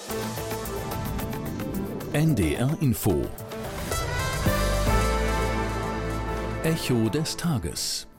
NDR Info. Echo des Tages.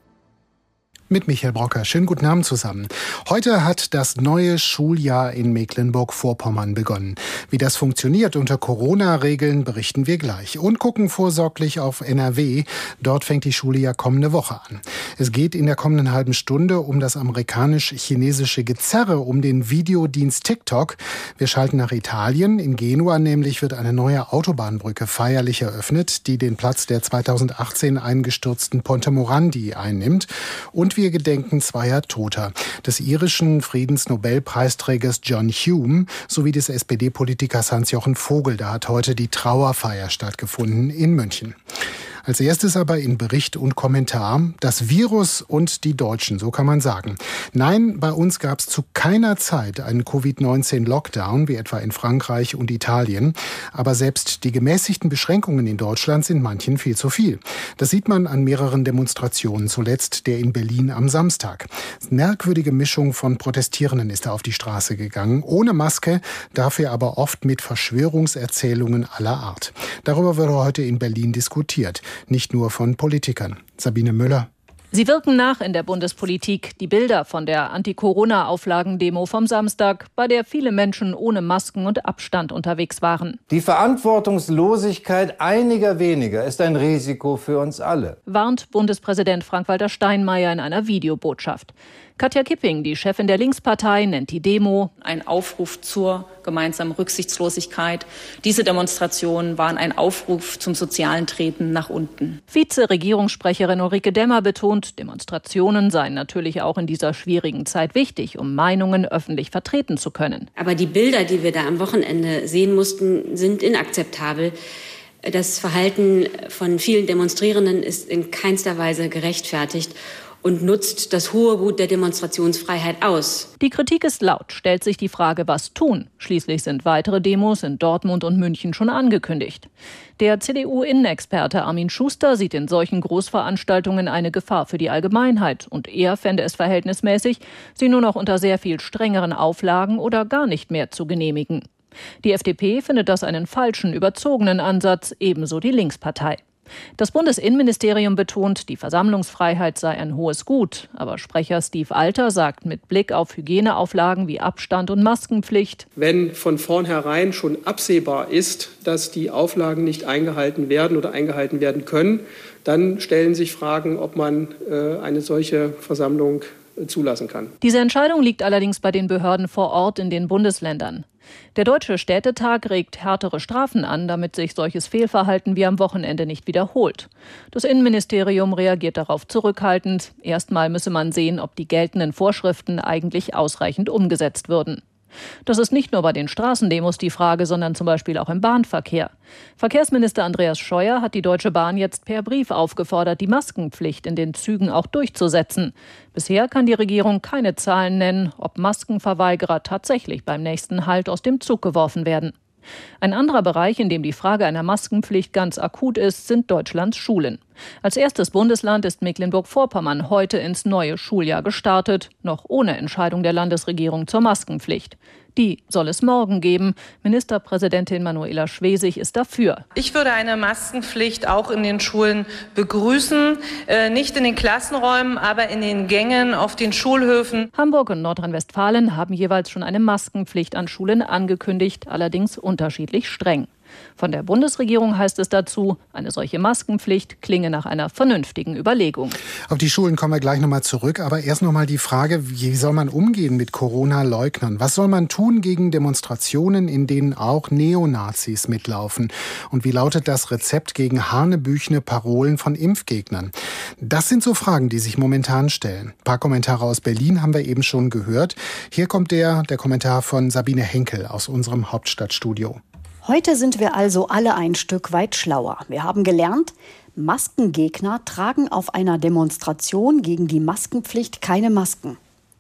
Mit Michael Brocker. Schönen guten Abend zusammen. Heute hat das neue Schuljahr in Mecklenburg-Vorpommern begonnen. Wie das funktioniert unter Corona-Regeln, berichten wir gleich. Und gucken vorsorglich auf NRW. Dort fängt die Schule ja kommende Woche an. Es geht in der kommenden halben Stunde um das amerikanisch-chinesische Gezerre um den Videodienst TikTok. Wir schalten nach Italien. In Genua nämlich wird eine neue Autobahnbrücke feierlich eröffnet, die den Platz der 2018 eingestürzten Ponte Morandi einnimmt. Und wir gedenken zweier Toter, des irischen Friedensnobelpreisträgers John Hume sowie des SPD-Politikers Hans-Jochen Vogel. Da hat heute die Trauerfeier stattgefunden in München. Als erstes aber in Bericht und Kommentar das Virus und die Deutschen, so kann man sagen. Nein, bei uns gab es zu keiner Zeit einen Covid-19-Lockdown, wie etwa in Frankreich und Italien. Aber selbst die gemäßigten Beschränkungen in Deutschland sind manchen viel zu viel. Das sieht man an mehreren Demonstrationen, zuletzt der in Berlin am Samstag. Merkwürdige Mischung von Protestierenden ist da auf die Straße gegangen, ohne Maske, dafür aber oft mit Verschwörungserzählungen aller Art. Darüber wird heute in Berlin diskutiert. Nicht nur von Politikern. Sabine Müller. Sie wirken nach in der Bundespolitik. Die Bilder von der Anti-Corona-Auflagen-Demo vom Samstag, bei der viele Menschen ohne Masken und Abstand unterwegs waren. Die Verantwortungslosigkeit einiger weniger ist ein Risiko für uns alle, warnt Bundespräsident Frank-Walter Steinmeier in einer Videobotschaft. Katja Kipping, die Chefin der Linkspartei, nennt die Demo ein Aufruf zur gemeinsamen Rücksichtslosigkeit. Diese Demonstrationen waren ein Aufruf zum sozialen Treten nach unten. Vize-Regierungssprecherin Ulrike Demmer betont, Demonstrationen seien natürlich auch in dieser schwierigen Zeit wichtig, um Meinungen öffentlich vertreten zu können. Aber die Bilder, die wir da am Wochenende sehen mussten, sind inakzeptabel. Das Verhalten von vielen Demonstrierenden ist in keinster Weise gerechtfertigt und nutzt das hohe Gut der Demonstrationsfreiheit aus. Die Kritik ist laut, stellt sich die Frage, was tun. Schließlich sind weitere Demos in Dortmund und München schon angekündigt. Der CDU-Innenexperte Armin Schuster sieht in solchen Großveranstaltungen eine Gefahr für die Allgemeinheit. Und er fände es verhältnismäßig, sie nur noch unter sehr viel strengeren Auflagen oder gar nicht mehr zu genehmigen. Die FDP findet das einen falschen, überzogenen Ansatz, ebenso die Linkspartei. Das Bundesinnenministerium betont, die Versammlungsfreiheit sei ein hohes Gut. Aber Sprecher Steve Alter sagt mit Blick auf Hygieneauflagen wie Abstand und Maskenpflicht: Wenn von vornherein schon absehbar ist, dass die Auflagen nicht eingehalten werden oder eingehalten werden können, dann stellen sich Fragen, ob man eine solche Versammlung zulassen kann. Diese Entscheidung liegt allerdings bei den Behörden vor Ort in den Bundesländern. Der Deutsche Städtetag regt härtere Strafen an, damit sich solches Fehlverhalten wie am Wochenende nicht wiederholt. Das Innenministerium reagiert darauf zurückhaltend. Erstmal müsse man sehen, ob die geltenden Vorschriften eigentlich ausreichend umgesetzt würden. Das ist nicht nur bei den Straßendemos die Frage, sondern zum Beispiel auch im Bahnverkehr. Verkehrsminister Andreas Scheuer hat die Deutsche Bahn jetzt per Brief aufgefordert, die Maskenpflicht in den Zügen auch durchzusetzen. Bisher kann die Regierung keine Zahlen nennen, ob Maskenverweigerer tatsächlich beim nächsten Halt aus dem Zug geworfen werden. Ein anderer Bereich, in dem die Frage einer Maskenpflicht ganz akut ist, sind Deutschlands Schulen. Als erstes Bundesland ist Mecklenburg-Vorpommern heute ins neue Schuljahr gestartet, noch ohne Entscheidung der Landesregierung zur Maskenpflicht. Die soll es morgen geben. Ministerpräsidentin Manuela Schwesig ist dafür. Ich würde eine Maskenpflicht auch in den Schulen begrüßen. Nicht in den Klassenräumen, aber in den Gängen, auf den Schulhöfen. Hamburg und Nordrhein-Westfalen haben jeweils schon eine Maskenpflicht an Schulen angekündigt, allerdings unterschiedlich streng. Von der Bundesregierung heißt es dazu, eine solche Maskenpflicht klinge nach einer vernünftigen Überlegung. Auf die Schulen kommen wir gleich nochmal zurück, aber erst nochmal die Frage, wie soll man umgehen mit Corona-Leugnern? Was soll man tun gegen Demonstrationen, in denen auch Neonazis mitlaufen? Und wie lautet das Rezept gegen hanebüchene Parolen von Impfgegnern? Das sind so Fragen, die sich momentan stellen. Ein paar Kommentare aus Berlin haben wir eben schon gehört. Hier kommt der Kommentar von Sabine Henkel aus unserem Hauptstadtstudio. Heute sind wir also alle ein Stück weit schlauer. Wir haben gelernt, Maskengegner tragen auf einer Demonstration gegen die Maskenpflicht keine Masken.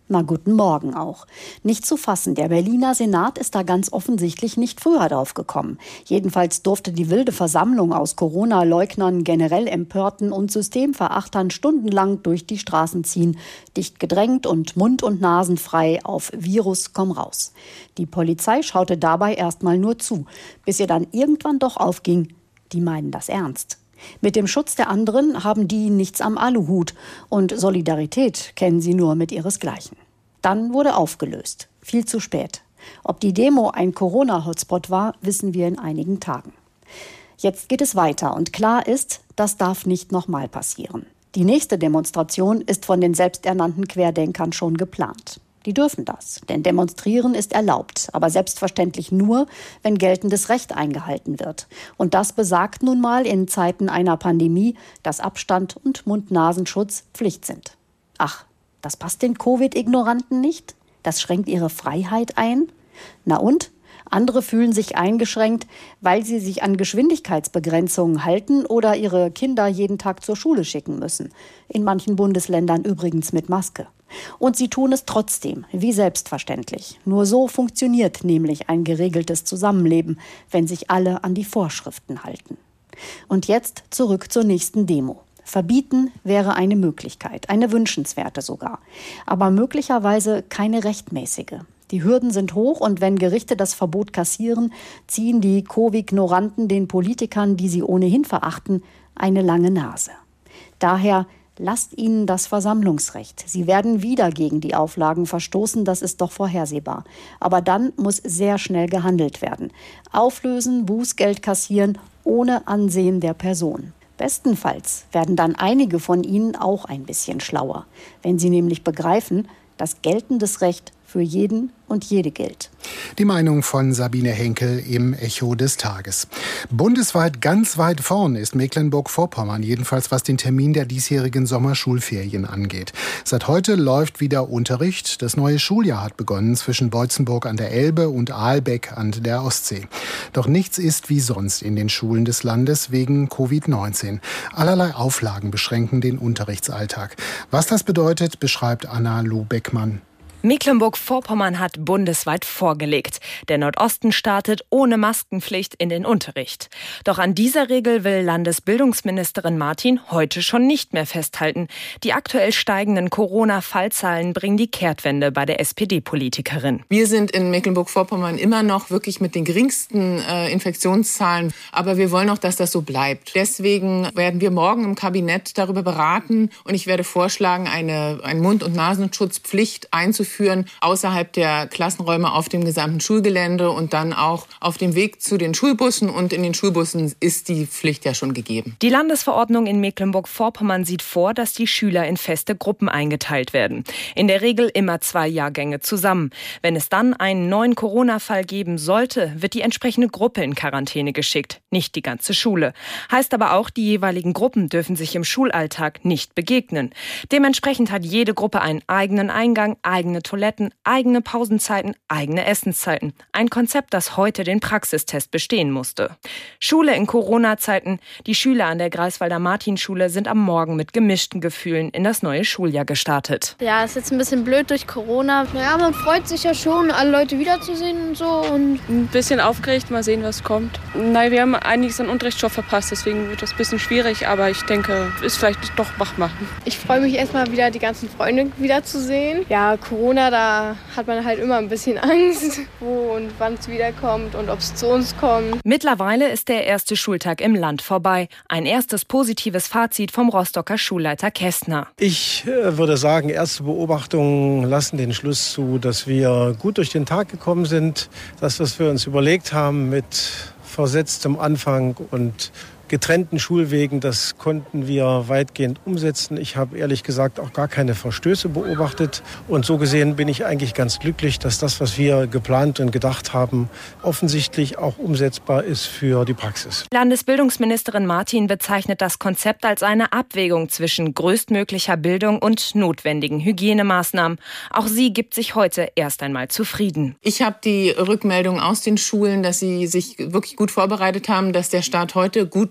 Na, guten Morgen auch. Nicht zu fassen, der Berliner Senat ist da ganz offensichtlich nicht früher drauf gekommen. Jedenfalls durfte die wilde Versammlung aus Corona-Leugnern, generell Empörten und Systemverachtern stundenlang durch die Straßen ziehen, dicht gedrängt und mund- und nasenfrei auf Virus komm raus. Die Polizei schaute dabei erstmal nur zu, bis ihr dann irgendwann doch aufging, die meinen das ernst. Mit dem Schutz der anderen haben die nichts am Aluhut und Solidarität kennen sie nur mit ihresgleichen. Dann wurde aufgelöst. Viel zu spät. Ob die Demo ein Corona-Hotspot war, wissen wir in einigen Tagen. Jetzt geht es weiter und klar ist, das darf nicht nochmal passieren. Die nächste Demonstration ist von den selbsternannten Querdenkern schon geplant. Die dürfen das, denn demonstrieren ist erlaubt, aber selbstverständlich nur, wenn geltendes Recht eingehalten wird. Und das besagt nun mal in Zeiten einer Pandemie, dass Abstand und Mund-Nasenschutz Pflicht sind. Ach, das passt den Covid-Ignoranten nicht? Das schränkt ihre Freiheit ein? Na und? Andere fühlen sich eingeschränkt, weil sie sich an Geschwindigkeitsbegrenzungen halten oder ihre Kinder jeden Tag zur Schule schicken müssen. In manchen Bundesländern übrigens mit Maske. Und sie tun es trotzdem, wie selbstverständlich. Nur so funktioniert nämlich ein geregeltes Zusammenleben, wenn sich alle an die Vorschriften halten. Und jetzt zurück zur nächsten Demo. Verbieten wäre eine Möglichkeit, eine wünschenswerte sogar, aber möglicherweise keine rechtmäßige. Die Hürden sind hoch und wenn Gerichte das Verbot kassieren, ziehen die Covid-Ignoranten den Politikern, die sie ohnehin verachten, eine lange Nase. Daher lasst ihnen das Versammlungsrecht. Sie werden wieder gegen die Auflagen verstoßen, das ist doch vorhersehbar. Aber dann muss sehr schnell gehandelt werden. Auflösen, Bußgeld kassieren, ohne Ansehen der Person. Bestenfalls werden dann einige von ihnen auch ein bisschen schlauer, wenn sie nämlich begreifen, dass geltendes Recht für jeden und jede gilt. Die Meinung von Sabine Henkel im Echo des Tages. Bundesweit ganz weit vorn ist Mecklenburg-Vorpommern, jedenfalls was den Termin der diesjährigen Sommerschulferien angeht. Seit heute läuft wieder Unterricht. Das neue Schuljahr hat begonnen zwischen Boitzenburg an der Elbe und Aalbeck an der Ostsee. Doch nichts ist wie sonst in den Schulen des Landes wegen Covid-19. Allerlei Auflagen beschränken den Unterrichtsalltag. Was das bedeutet, beschreibt Anna Lu-Beckmann. Mecklenburg-Vorpommern hat bundesweit vorgelegt. Der Nordosten startet ohne Maskenpflicht in den Unterricht. Doch an dieser Regel will Landesbildungsministerin Martin heute schon nicht mehr festhalten. Die aktuell steigenden Corona-Fallzahlen bringen die Kehrtwende bei der SPD-Politikerin. Wir sind in Mecklenburg-Vorpommern immer noch wirklich mit den geringsten Infektionszahlen. Aber wir wollen auch, dass das so bleibt. Deswegen werden wir morgen im Kabinett darüber beraten. Und ich werde vorschlagen, eine Mund- und Nasenschutzpflicht einzuführen außerhalb der Klassenräume auf dem gesamten Schulgelände und dann auch auf dem Weg zu den Schulbussen. Und in den Schulbussen ist die Pflicht ja schon gegeben. Die Landesverordnung in Mecklenburg-Vorpommern sieht vor, dass die Schüler in feste Gruppen eingeteilt werden. In der Regel immer 2 Jahrgänge zusammen. Wenn es dann einen neuen Corona-Fall geben sollte, wird die entsprechende Gruppe in Quarantäne geschickt, nicht die ganze Schule. Heißt aber auch, die jeweiligen Gruppen dürfen sich im Schulalltag nicht begegnen. Dementsprechend hat jede Gruppe einen eigenen Eingang, eigene Toiletten, eigene Pausenzeiten, eigene Essenszeiten. Ein Konzept, das heute den Praxistest bestehen musste. Schule in Corona-Zeiten. Die Schüler an der Greifswalder Martinschule sind am Morgen mit gemischten Gefühlen in das neue Schuljahr gestartet. Ja, ist jetzt ein bisschen blöd durch Corona. Naja, man freut sich ja schon, alle Leute wiederzusehen und so. Und ein bisschen aufgeregt, mal sehen, was kommt. Nein, wir haben einiges an Unterrichtsstoff verpasst, deswegen wird das ein bisschen schwierig, aber ich denke, ist vielleicht doch machbar. Ich freue mich erstmal wieder, die ganzen Freunde wiederzusehen. Ja, Corona, da hat man halt immer ein bisschen Angst, wo und wann es wiederkommt und ob es zu uns kommt. Mittlerweile ist der erste Schultag im Land vorbei. Ein erstes positives Fazit vom Rostocker Schulleiter Kästner. Ich würde sagen, erste Beobachtungen lassen den Schluss zu, dass wir gut durch den Tag gekommen sind. Das, was wir uns überlegt haben mit versetztem Anfang und getrennten Schulwegen, das konnten wir weitgehend umsetzen. Ich habe ehrlich gesagt auch gar keine Verstöße beobachtet. Und so gesehen bin ich eigentlich ganz glücklich, dass das, was wir geplant und gedacht haben, offensichtlich auch umsetzbar ist für die Praxis. Landesbildungsministerin Martin bezeichnet das Konzept als eine Abwägung zwischen größtmöglicher Bildung und notwendigen Hygienemaßnahmen. Auch sie gibt sich heute erst einmal zufrieden. Ich habe die Rückmeldung aus den Schulen, dass sie sich wirklich gut vorbereitet haben, dass der Start heute gut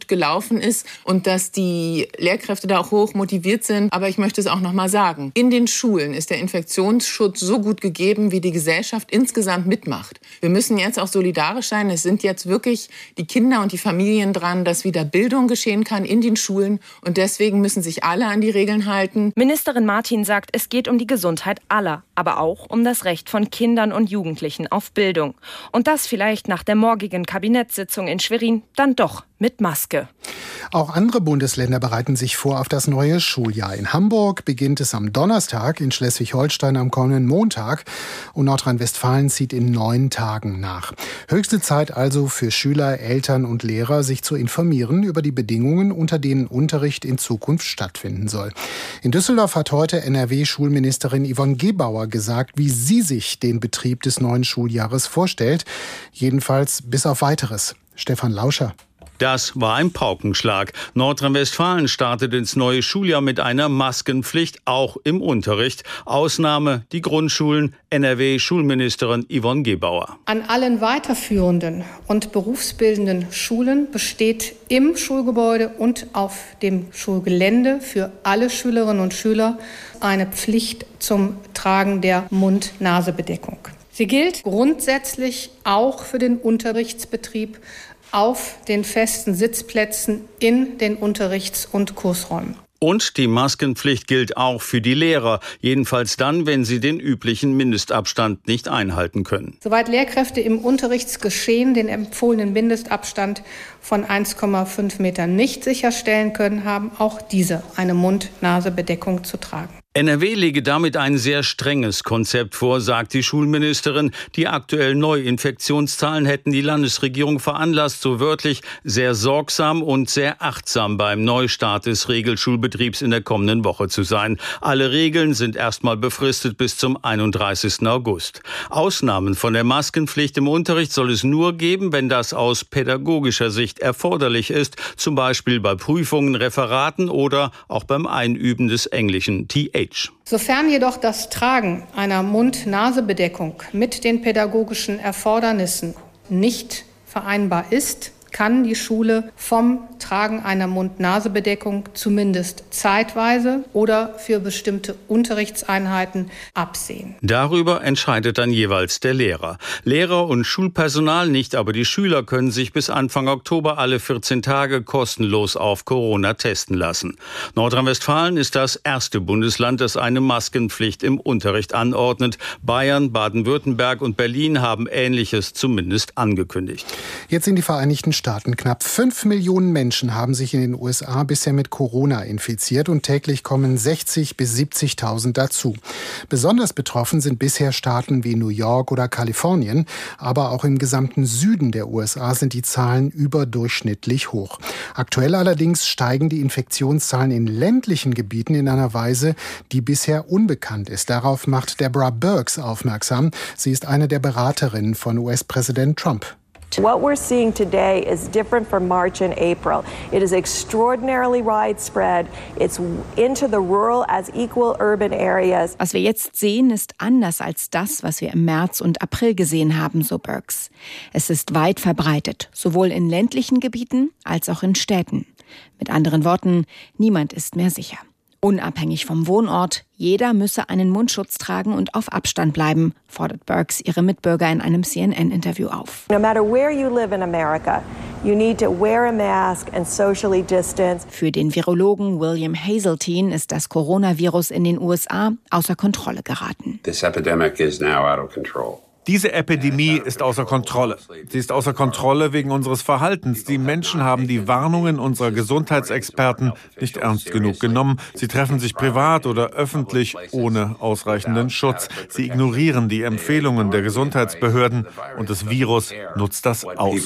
gelaufen ist und dass die Lehrkräfte da auch hoch motiviert sind. Aber ich möchte es auch noch mal sagen. In den Schulen ist der Infektionsschutz so gut gegeben, wie die Gesellschaft insgesamt mitmacht. Wir müssen jetzt auch solidarisch sein. Es sind jetzt wirklich die Kinder und die Familien dran, dass wieder Bildung geschehen kann in den Schulen. Und deswegen müssen sich alle an die Regeln halten. Ministerin Martin sagt, es geht um die Gesundheit aller, aber auch um das Recht von Kindern und Jugendlichen auf Bildung. Und das vielleicht nach der morgigen Kabinettssitzung in Schwerin dann doch mit Maske. Auch andere Bundesländer bereiten sich vor auf das neue Schuljahr. In Hamburg beginnt es am Donnerstag, in Schleswig-Holstein am kommenden Montag und Nordrhein-Westfalen zieht in 9 Tagen nach. Höchste Zeit also für Schüler, Eltern und Lehrer, sich zu informieren über die Bedingungen, unter denen Unterricht in Zukunft stattfinden soll. In Düsseldorf hat heute NRW-Schulministerin Yvonne Gebauer gesagt, wie sie sich den Betrieb des neuen Schuljahres vorstellt. Jedenfalls bis auf Weiteres. Stefan Lauscher. Das war ein Paukenschlag. Nordrhein-Westfalen startet ins neue Schuljahr mit einer Maskenpflicht, auch im Unterricht. Ausnahme die Grundschulen, NRW-Schulministerin Yvonne Gebauer. An allen weiterführenden und berufsbildenden Schulen besteht im Schulgebäude und auf dem Schulgelände für alle Schülerinnen und Schüler eine Pflicht zum Tragen der Mund-Nase-Bedeckung. Sie gilt grundsätzlich auch für den Unterrichtsbetrieb auf den festen Sitzplätzen in den Unterrichts- und Kursräumen. Und die Maskenpflicht gilt auch für die Lehrer, jedenfalls dann, wenn sie den üblichen Mindestabstand nicht einhalten können. Soweit Lehrkräfte im Unterrichtsgeschehen den empfohlenen Mindestabstand von 1,5 Metern nicht sicherstellen können, haben auch diese eine Mund-Nase-Bedeckung zu tragen. NRW lege damit ein sehr strenges Konzept vor, sagt die Schulministerin. Die aktuellen Neuinfektionszahlen hätten die Landesregierung veranlasst, so wörtlich sehr sorgsam und sehr achtsam beim Neustart des Regelschulbetriebs in der kommenden Woche zu sein. Alle Regeln sind erstmal befristet bis zum 31. August. Ausnahmen von der Maskenpflicht im Unterricht soll es nur geben, wenn das aus pädagogischer Sicht erforderlich ist, zum Beispiel bei Prüfungen, Referaten oder auch beim Einüben des englischen TH. Sofern jedoch das Tragen einer Mund-Nase-Bedeckung mit den pädagogischen Erfordernissen nicht vereinbar ist, kann die Schule vom Tragen einer Mund-Nase-Bedeckung zumindest zeitweise oder für bestimmte Unterrichtseinheiten absehen. Darüber entscheidet dann jeweils der Lehrer. Lehrer und Schulpersonal nicht, aber die Schüler können sich bis Anfang Oktober alle 14 Tage kostenlos auf Corona testen lassen. Nordrhein-Westfalen ist das erste Bundesland, das eine Maskenpflicht im Unterricht anordnet. Bayern, Baden-Württemberg und Berlin haben Ähnliches zumindest angekündigt. Jetzt in die Vereinigten Staaten. Knapp 5 Millionen Menschen haben sich in den USA bisher mit Corona infiziert und täglich kommen 60.000 bis 70.000 dazu. Besonders betroffen sind bisher Staaten wie New York oder Kalifornien, aber auch im gesamten Süden der USA sind die Zahlen überdurchschnittlich hoch. Aktuell allerdings steigen die Infektionszahlen in ländlichen Gebieten in einer Weise, die bisher unbekannt ist. Darauf macht Deborah Birx aufmerksam. Sie ist eine der Beraterinnen von US-Präsident Trump. What we're seeing today is different from March and April. It is extraordinarily widespread. It's into the rural as equal urban areas. Was wir jetzt sehen, ist anders als das, was wir im März und April gesehen haben, so Birx. Es ist weit verbreitet, sowohl in ländlichen Gebieten als auch in Städten. Mit anderen Worten, niemand ist mehr sicher. Unabhängig vom Wohnort, jeder müsse einen Mundschutz tragen und auf Abstand bleiben, fordert Birx ihre Mitbürger in einem CNN-Interview auf. No matter where you live in America, you need to wear a mask and socially distance. Für den Virologen William Hazeltine ist das Coronavirus in den USA außer Kontrolle geraten. This epidemic is now out of control. Diese Epidemie ist außer Kontrolle. Sie ist außer Kontrolle wegen unseres Verhaltens. Die Menschen haben die Warnungen unserer Gesundheitsexperten nicht ernst genug genommen. Sie treffen sich privat oder öffentlich ohne ausreichenden Schutz. Sie ignorieren die Empfehlungen der Gesundheitsbehörden und das Virus nutzt das aus.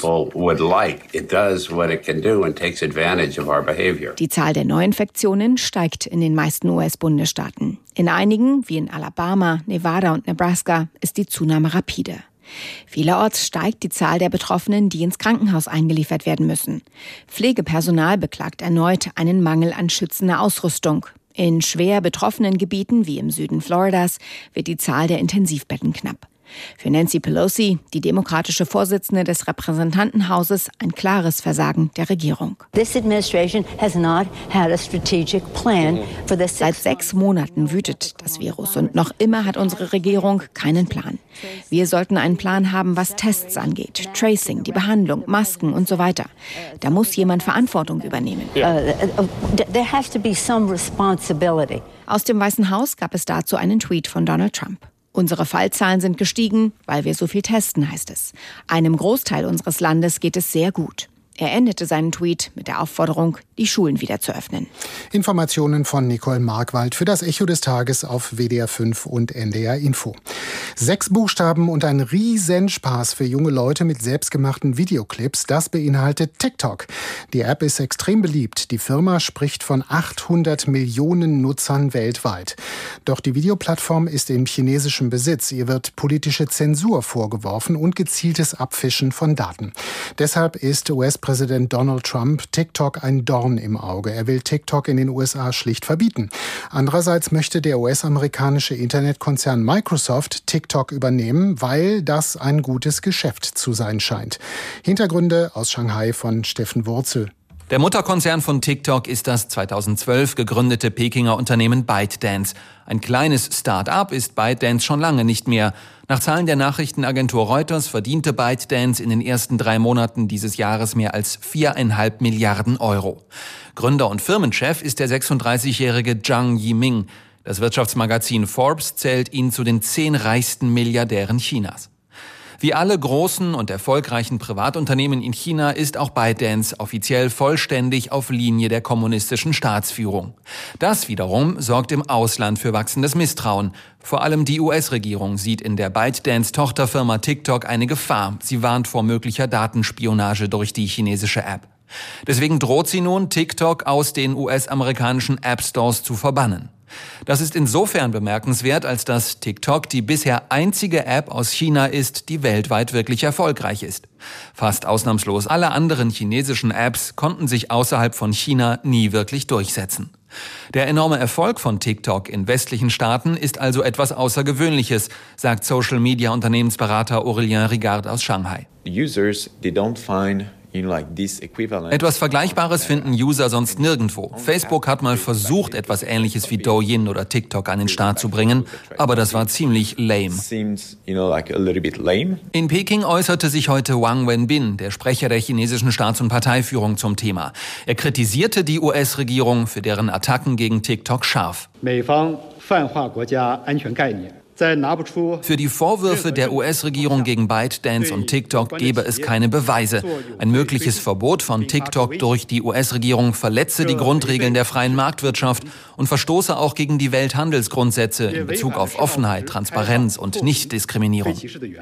Die Zahl der Neuinfektionen steigt in den meisten US-Bundesstaaten. In einigen, wie in Alabama, Nevada und Nebraska, ist die Zunahme rapide. Vielerorts steigt die Zahl der Betroffenen, die ins Krankenhaus eingeliefert werden müssen. Pflegepersonal beklagt erneut einen Mangel an schützender Ausrüstung. In schwer betroffenen Gebieten, wie im Süden Floridas, wird die Zahl der Intensivbetten knapp. Für Nancy Pelosi, die demokratische Vorsitzende des Repräsentantenhauses, ein klares Versagen der Regierung. Seit 6 Monaten wütet das Virus und noch immer hat unsere Regierung keinen Plan. Wir sollten einen Plan haben, was Tests angeht, Tracing, die Behandlung, Masken und so weiter. Da muss jemand Verantwortung übernehmen. Aus dem Weißen Haus gab es dazu einen Tweet von Donald Trump. Unsere Fallzahlen sind gestiegen, weil wir so viel testen, heißt es. Einem Großteil unseres Landes geht es sehr gut. Er endete seinen Tweet mit der Aufforderung, die Schulen wieder zu öffnen. Informationen von Nicole Markwald für das Echo des Tages auf WDR 5 und NDR Info. 6 Buchstaben und ein Riesenspaß für junge Leute mit selbstgemachten Videoclips, das beinhaltet TikTok. Die App ist extrem beliebt. Die Firma spricht von 800 Millionen Nutzern weltweit. Doch die Videoplattform ist in chinesischem Besitz. Ihr wird politische Zensur vorgeworfen und gezieltes Abfischen von Daten. Deshalb ist US-Präsident Donald Trump TikTok ein Dorn im Auge. Er will TikTok in den USA schlicht verbieten. Andererseits möchte der US-amerikanische Internetkonzern Microsoft TikTok übernehmen, weil das ein gutes Geschäft zu sein scheint. Hintergründe aus Shanghai von Steffen Wurzel. Der Mutterkonzern von TikTok ist das 2012 gegründete Pekinger Unternehmen ByteDance. Ein kleines Start-up ist ByteDance schon lange nicht mehr. Nach Zahlen der Nachrichtenagentur Reuters verdiente ByteDance in den ersten 3 Monaten dieses Jahres mehr als 4,5 Milliarden Euro. Gründer und Firmenchef ist der 36-jährige Zhang Yiming. Das Wirtschaftsmagazin Forbes zählt ihn zu den 10 reichsten Milliardären Chinas. Wie alle großen und erfolgreichen Privatunternehmen in China ist auch ByteDance offiziell vollständig auf Linie der kommunistischen Staatsführung. Das wiederum sorgt im Ausland für wachsendes Misstrauen. Vor allem die US-Regierung sieht in der ByteDance-Tochterfirma TikTok eine Gefahr. Sie warnt vor möglicher Datenspionage durch die chinesische App. Deswegen droht sie nun, TikTok aus den US-amerikanischen App-Stores zu verbannen. Das ist insofern bemerkenswert, als dass TikTok die bisher einzige App aus China ist, die weltweit wirklich erfolgreich ist. Fast ausnahmslos alle anderen chinesischen Apps konnten sich außerhalb von China nie wirklich durchsetzen. Der enorme Erfolg von TikTok in westlichen Staaten ist also etwas Außergewöhnliches, sagt Social-Media-Unternehmensberater Aurélien Rigard aus Shanghai. Etwas Vergleichbares finden User sonst nirgendwo. Facebook hat mal versucht, etwas Ähnliches wie Douyin oder TikTok an den Start zu bringen, aber das war ziemlich lame. In Peking äußerte sich heute Wang Wenbin, der Sprecher der chinesischen Staats- und Parteiführung, zum Thema. Er kritisierte die US-Regierung für deren Attacken gegen TikTok scharf. Für die Vorwürfe der US-Regierung gegen ByteDance und TikTok gebe es keine Beweise. Ein mögliches Verbot von TikTok durch die US-Regierung verletze die Grundregeln der freien Marktwirtschaft und verstoße auch gegen die Welthandelsgrundsätze in Bezug auf Offenheit, Transparenz und Nichtdiskriminierung.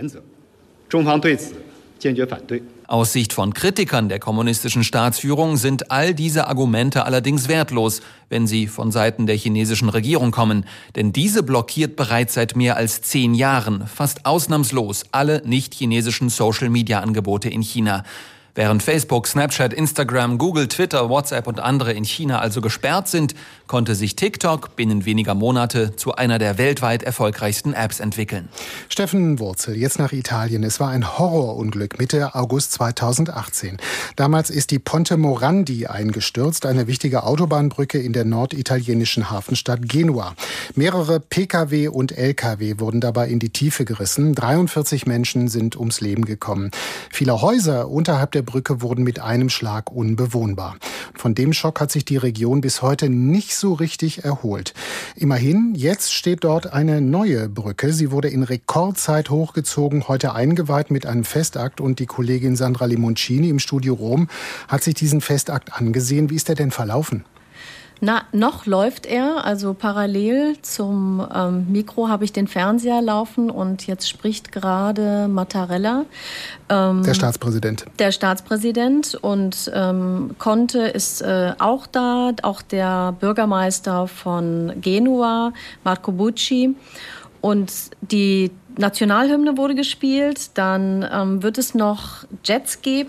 Aus Sicht von Kritikern der kommunistischen Staatsführung sind all diese Argumente allerdings wertlos, wenn sie von Seiten der chinesischen Regierung kommen. Denn diese blockiert bereits seit mehr als 10 Jahren fast ausnahmslos alle nicht-chinesischen Social-Media-Angebote in China. Während Facebook, Snapchat, Instagram, Google, Twitter, WhatsApp und andere in China also gesperrt sind, konnte sich TikTok binnen weniger Monate zu einer der weltweit erfolgreichsten Apps entwickeln. Steffen Wurzel, jetzt nach Italien. Es war ein Horrorunglück Mitte August 2018. Damals ist die Ponte Morandi eingestürzt, eine wichtige Autobahnbrücke in der norditalienischen Hafenstadt Genua. Mehrere Pkw und Lkw wurden dabei in die Tiefe gerissen. 43 Menschen sind ums Leben gekommen. Viele Häuser unterhalb der Brücke wurden mit einem Schlag unbewohnbar. Von dem Schock hat sich die Region bis heute nicht so richtig erholt. Immerhin, jetzt steht dort eine neue Brücke. Sie wurde in Rekordzeit hochgezogen, heute eingeweiht mit einem Festakt. Und die Kollegin Sandra Limoncini im Studio Rom hat sich diesen Festakt angesehen. Wie ist der denn verlaufen? Noch läuft er, also parallel zum Mikro habe ich den Fernseher laufen und jetzt spricht gerade Mattarella. Der Staatspräsident. Der Staatspräsident und Conte ist auch da, auch der Bürgermeister von Genua, Marco Bucci. Und die Nationalhymne wurde gespielt, dann wird es noch Jets geben,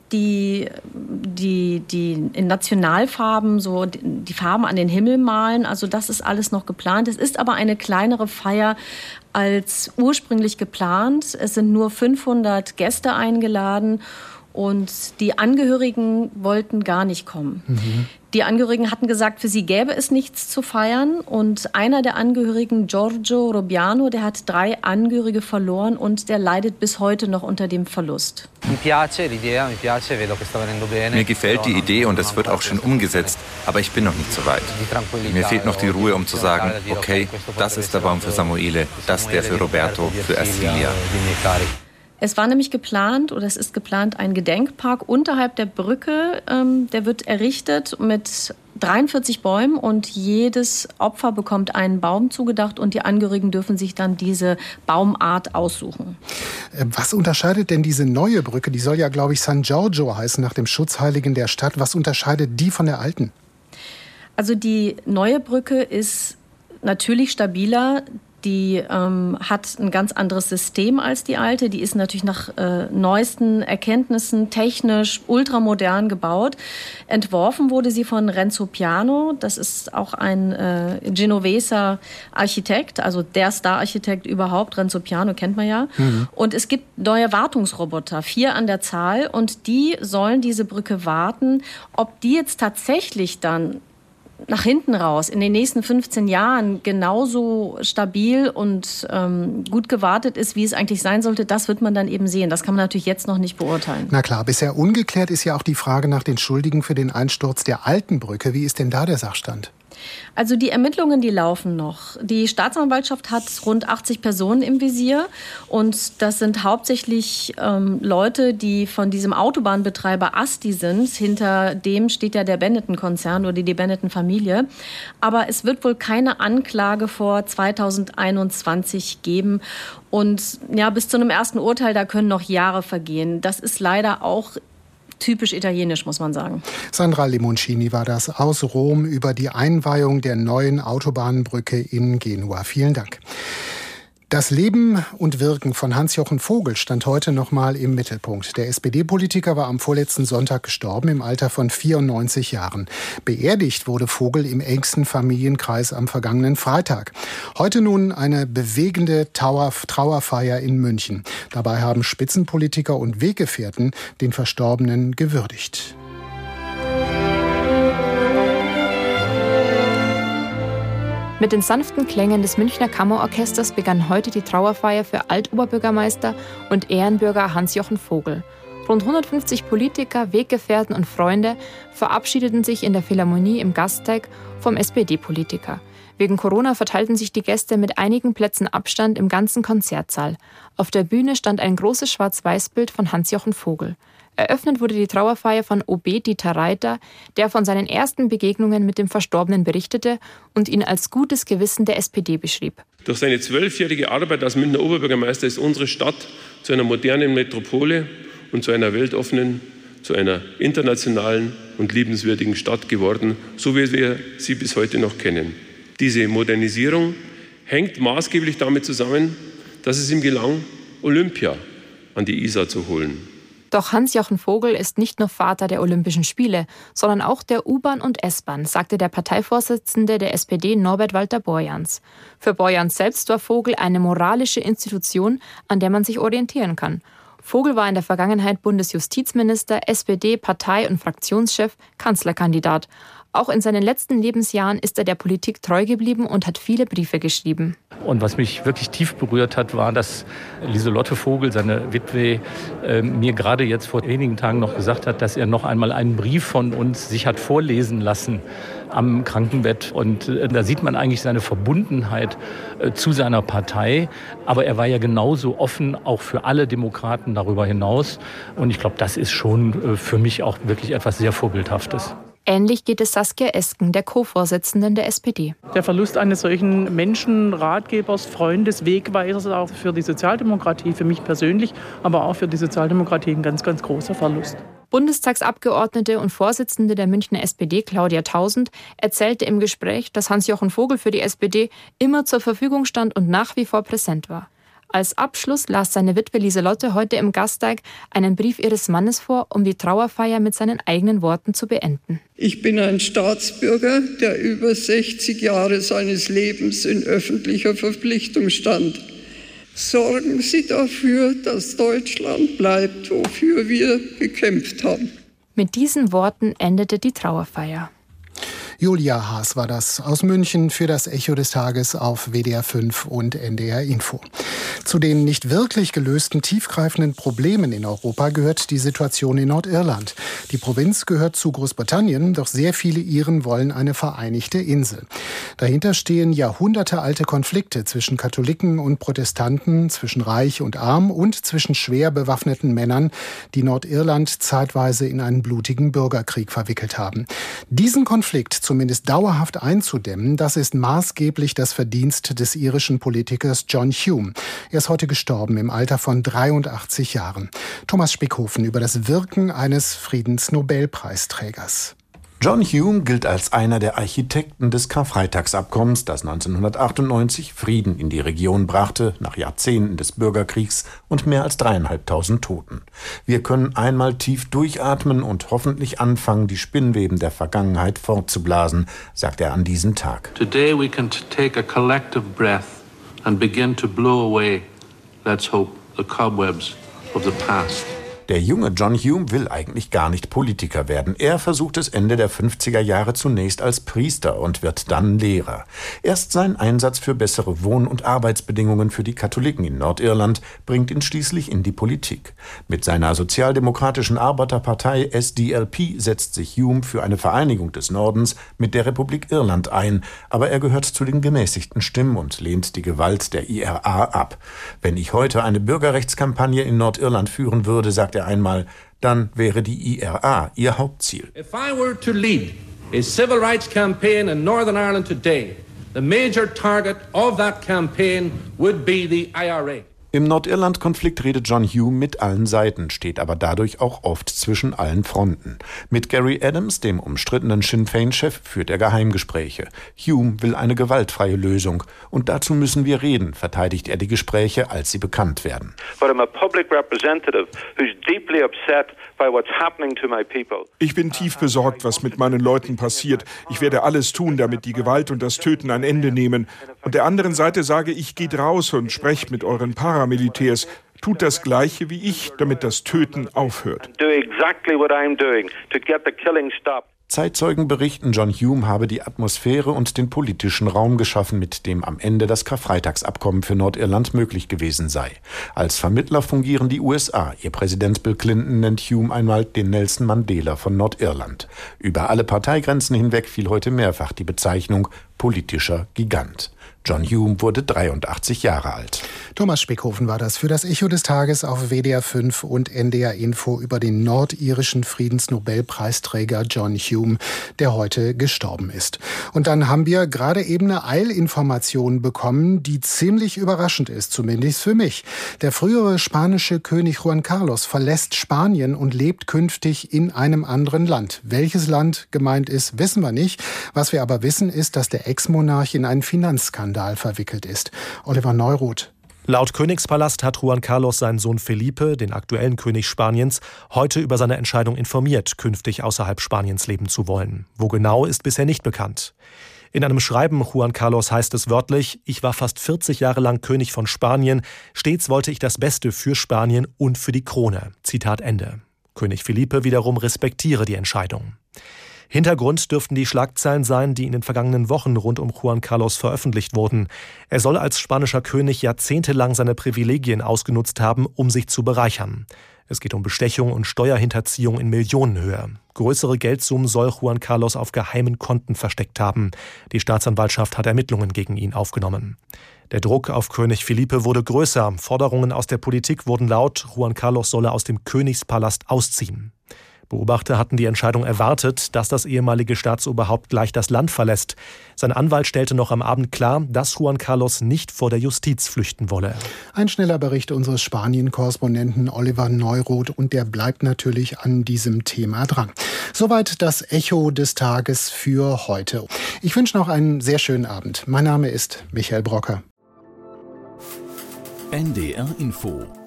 die in Nationalfarben so die Farben an den Himmel malen. Also das ist alles noch geplant. Es ist aber eine kleinere Feier als ursprünglich geplant. Es sind nur 500 Gäste eingeladen und die Angehörigen wollten gar nicht kommen. Die Angehörigen hatten gesagt, für sie gäbe es nichts zu feiern. Und einer der Angehörigen, Giorgio Robbiano, der hat 3 Angehörige verloren und der leidet bis heute noch unter dem Verlust. Mir gefällt die Idee und es wird auch schon umgesetzt, aber ich bin noch nicht so weit. Mir fehlt noch die Ruhe, um zu sagen, okay, das ist der Baum für Samuele, das der für Roberto, für Ercilia. Es war nämlich geplant, oder es ist geplant, ein Gedenkpark unterhalb der Brücke. Der wird errichtet mit 43 Bäumen und jedes Opfer bekommt einen Baum zugedacht und die Angehörigen dürfen sich dann diese Baumart aussuchen. Was unterscheidet denn diese neue Brücke? Die soll ja, glaube ich, San Giorgio heißen, nach dem Schutzheiligen der Stadt. Was unterscheidet die von der alten? Also die neue Brücke ist natürlich stabiler. Die hat ein ganz anderes System als die alte. Die ist natürlich nach neuesten Erkenntnissen technisch ultramodern gebaut. Entworfen wurde sie von Renzo Piano. Das ist auch ein Genoveser Architekt, also der Star-Architekt überhaupt. Renzo Piano kennt man ja. Und es gibt neue Wartungsroboter, 4 an der Zahl. Und die sollen diese Brücke warten. Ob die jetzt tatsächlich dann nach hinten raus in den nächsten 15 Jahren genauso stabil und gut gewartet ist, wie es eigentlich sein sollte, das wird man dann eben sehen. Das kann man natürlich jetzt noch nicht beurteilen. Na klar, bisher ungeklärt ist ja auch die Frage nach den Schuldigen für den Einsturz der alten Brücke. Wie ist denn da der Sachstand? Also die Ermittlungen, die laufen noch. Die Staatsanwaltschaft hat rund 80 Personen im Visier und das sind hauptsächlich Leute, die von diesem Autobahnbetreiber Asti sind. Hinter dem steht ja der Benetton-Konzern oder die Benetton-Familie. Aber es wird wohl keine Anklage vor 2021 geben. Und ja, bis zu einem ersten Urteil, da können noch Jahre vergehen. Das ist leider auch typisch italienisch, muss man sagen. Sandra Limoncini war das aus Rom über die Einweihung der neuen Autobahnbrücke in Genua. Vielen Dank. Das Leben und Wirken von Hans-Jochen Vogel stand heute noch mal im Mittelpunkt. Der SPD-Politiker war am vorletzten Sonntag gestorben im Alter von 94 Jahren. Beerdigt wurde Vogel im engsten Familienkreis am vergangenen Freitag. Heute nun eine bewegende Trauerfeier in München. Dabei haben Spitzenpolitiker und Weggefährten den Verstorbenen gewürdigt. Mit den sanften Klängen des Münchner Kammerorchesters begann heute die Trauerfeier für Altoberbürgermeister und Ehrenbürger Hans-Jochen Vogel. Rund 150 Politiker, Weggefährten und Freunde verabschiedeten sich in der Philharmonie im Gasteig vom SPD-Politiker. Wegen Corona verteilten sich die Gäste mit einigen Plätzen Abstand im ganzen Konzertsaal. Auf der Bühne stand ein großes Schwarz-Weiß-Bild von Hans-Jochen Vogel. Eröffnet wurde die Trauerfeier von OB Dieter Reiter, der von seinen ersten Begegnungen mit dem Verstorbenen berichtete und ihn als gutes Gewissen der SPD beschrieb. Durch seine 12-jährige Arbeit als Münchner Oberbürgermeister ist unsere Stadt zu einer modernen Metropole und zu einer weltoffenen, zu einer internationalen und liebenswürdigen Stadt geworden, so wie wir sie bis heute noch kennen. Diese Modernisierung hängt maßgeblich damit zusammen, dass es ihm gelang, Olympia an die Isar zu holen. Doch Hans-Jochen Vogel ist nicht nur Vater der Olympischen Spiele, sondern auch der U-Bahn und S-Bahn, sagte der Parteivorsitzende der SPD Norbert Walter-Borjans. Für Borjans selbst war Vogel eine moralische Institution, an der man sich orientieren kann. Vogel war in der Vergangenheit Bundesjustizminister, SPD-, Partei- und Fraktionschef, Kanzlerkandidat. Auch in seinen letzten Lebensjahren ist er der Politik treu geblieben und hat viele Briefe geschrieben. Und was mich wirklich tief berührt hat, war, dass Lieselotte Vogel, seine Witwe, mir gerade jetzt vor wenigen Tagen noch gesagt hat, dass er noch einmal einen Brief von uns sich hat vorlesen lassen am Krankenbett. Und da sieht man eigentlich seine Verbundenheit zu seiner Partei. Aber er war ja genauso offen, auch für alle Demokraten darüber hinaus. Und ich glaube, das ist schon für mich auch wirklich etwas sehr Vorbildhaftes. Ähnlich geht es Saskia Esken, der Co-Vorsitzenden der SPD. Der Verlust eines solchen Menschen, Ratgebers, Freundes, Wegweisers auch für die Sozialdemokratie, für mich persönlich, aber auch für die Sozialdemokratie ein ganz, ganz großer Verlust. Bundestagsabgeordnete und Vorsitzende der Münchner SPD, Claudia Tausend, erzählte im Gespräch, dass Hans-Jochen Vogel für die SPD immer zur Verfügung stand und nach wie vor präsent war. Als Abschluss las seine Witwe Lieselotte heute im Gasteig einen Brief ihres Mannes vor, um die Trauerfeier mit seinen eigenen Worten zu beenden. Ich bin ein Staatsbürger, der über 60 Jahre seines Lebens in öffentlicher Verpflichtung stand. Sorgen Sie dafür, dass Deutschland bleibt, wofür wir gekämpft haben. Mit diesen Worten endete die Trauerfeier. Julia Haas war das aus München für das Echo des Tages auf WDR 5 und NDR Info. Zu den nicht wirklich gelösten tiefgreifenden Problemen in Europa gehört die Situation in Nordirland. Die Provinz gehört zu Großbritannien, doch sehr viele Iren wollen eine vereinigte Insel. Dahinter stehen jahrhundertealte Konflikte zwischen Katholiken und Protestanten, zwischen Reich und Arm und zwischen schwer bewaffneten Männern, die Nordirland zeitweise in einen blutigen Bürgerkrieg verwickelt haben. Diesen Konflikt zumindest dauerhaft einzudämmen, das ist maßgeblich das Verdienst des irischen Politikers John Hume. Er ist heute gestorben im Alter von 83 Jahren. Thomas Spickhofen über das Wirken eines Friedensnobelpreisträgers. John Hume gilt als einer der Architekten des Karfreitagsabkommens, das 1998 Frieden in die Region brachte, nach Jahrzehnten des Bürgerkriegs und mehr als 3.500 Toten. Wir können einmal tief durchatmen und hoffentlich anfangen, die Spinnweben der Vergangenheit fortzublasen, sagt er an diesem Tag. Today we can take a collective breath and begin to blow away, let's hope, the cobwebs of the past. Der junge John Hume will eigentlich gar nicht Politiker werden. Er versucht es Ende der 50er Jahre zunächst als Priester und wird dann Lehrer. Erst sein Einsatz für bessere Wohn- und Arbeitsbedingungen für die Katholiken in Nordirland bringt ihn schließlich in die Politik. Mit seiner sozialdemokratischen Arbeiterpartei SDLP setzt sich Hume für eine Vereinigung des Nordens mit der Republik Irland ein, aber er gehört zu den gemäßigten Stimmen und lehnt die Gewalt der IRA ab. Wenn ich heute eine Bürgerrechtskampagne in Nordirland führen würde, sagt er einmal, dann wäre die IRA ihr Hauptziel. If I were to lead a civil rights campaign in Northern Ireland today, the major target of that campaign would be the IRA. Im Nordirland-Konflikt redet John Hume mit allen Seiten, steht aber dadurch auch oft zwischen allen Fronten. Mit Gary Adams, dem umstrittenen Sinn Féin-Chef, führt er Geheimgespräche. Hume will eine gewaltfreie Lösung. Und dazu müssen wir reden, verteidigt er die Gespräche, als sie bekannt werden. Ich bin tief besorgt, was mit meinen Leuten passiert. Ich werde alles tun, damit die Gewalt und das Töten ein Ende nehmen. Und der anderen Seite sage ich, geht raus und sprecht mit euren Paramilitärs. Tut das Gleiche wie ich, damit das Töten aufhört. Zeitzeugen berichten, John Hume habe die Atmosphäre und den politischen Raum geschaffen, mit dem am Ende das Karfreitagsabkommen für Nordirland möglich gewesen sei. Als Vermittler fungieren die USA. Ihr Präsident Bill Clinton nennt Hume einmal den Nelson Mandela von Nordirland. Über alle Parteigrenzen hinweg fiel heute mehrfach die Bezeichnung politischer Gigant. John Hume wurde 83 Jahre alt. Thomas Spickhofen war das für das Echo des Tages auf WDR 5 und NDR Info über den nordirischen Friedensnobelpreisträger John Hume, der heute gestorben ist. Und dann haben wir gerade eben eine Eilinformation bekommen, die ziemlich überraschend ist, zumindest für mich. Der frühere spanische König Juan Carlos verlässt Spanien und lebt künftig in einem anderen Land. Welches Land gemeint ist, wissen wir nicht. Was wir aber wissen, ist, dass der Ex-Monarch in einen Finanzskandal verwickelt ist. Oliver Neuroth. Laut Königspalast hat Juan Carlos seinen Sohn Felipe, den aktuellen König Spaniens, heute über seine Entscheidung informiert, künftig außerhalb Spaniens leben zu wollen. Wo genau, ist bisher nicht bekannt. In einem Schreiben Juan Carlos heißt es wörtlich: Ich war fast 40 Jahre lang König von Spanien. Stets wollte ich das Beste für Spanien und für die Krone. Zitat Ende. König Felipe wiederum respektiere die Entscheidung. Hintergrund dürften die Schlagzeilen sein, die in den vergangenen Wochen rund um Juan Carlos veröffentlicht wurden. Er soll als spanischer König jahrzehntelang seine Privilegien ausgenutzt haben, um sich zu bereichern. Es geht um Bestechung und Steuerhinterziehung in Millionenhöhe. Größere Geldsummen soll Juan Carlos auf geheimen Konten versteckt haben. Die Staatsanwaltschaft hat Ermittlungen gegen ihn aufgenommen. Der Druck auf König Felipe wurde größer. Forderungen aus der Politik wurden laut. Juan Carlos solle aus dem Königspalast ausziehen. Beobachter hatten die Entscheidung erwartet, dass das ehemalige Staatsoberhaupt gleich das Land verlässt. Sein Anwalt stellte noch am Abend klar, dass Juan Carlos nicht vor der Justiz flüchten wolle. Ein schneller Bericht unseres Spanien-Korrespondenten Oliver Neuroth, und der bleibt natürlich an diesem Thema dran. Soweit das Echo des Tages für heute. Ich wünsche noch einen sehr schönen Abend. Mein Name ist Michael Brocker. NDR Info